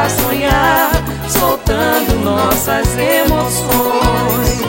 pra sonhar, soltando nossas emoções.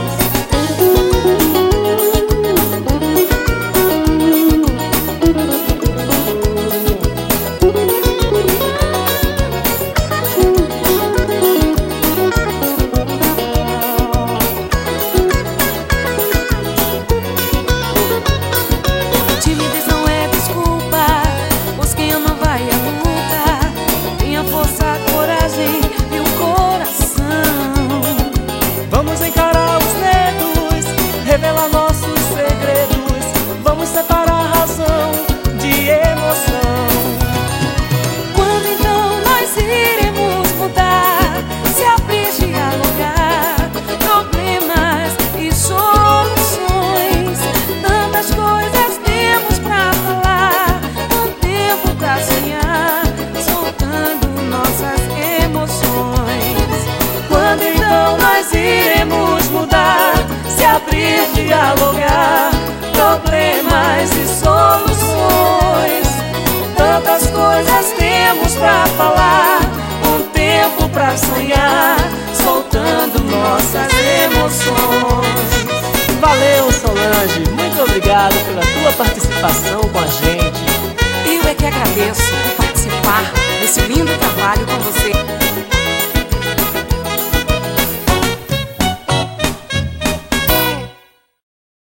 Timidez não é desculpa, pois quem ama vai à luta. Tenha força, coragem e o coração. Vamos encarar os medos, revelar nossos segredos. Vamos separar razão de emoção. Quando então nós iremos mudar? Se abrir, dialogar, problemas e soluções. Tantas coisas temos pra falar, um tempo pra sonhar, soltando nossas emoções. Quando então nós iremos mudar? Se abrir, dialogar, problemas e soluções. Tantas coisas temos pra falar, um tempo pra sonhar, soltando nossas emoções. Valeu, Solange, muito obrigado pela tua participação com a gente. Eu é que agradeço por participar.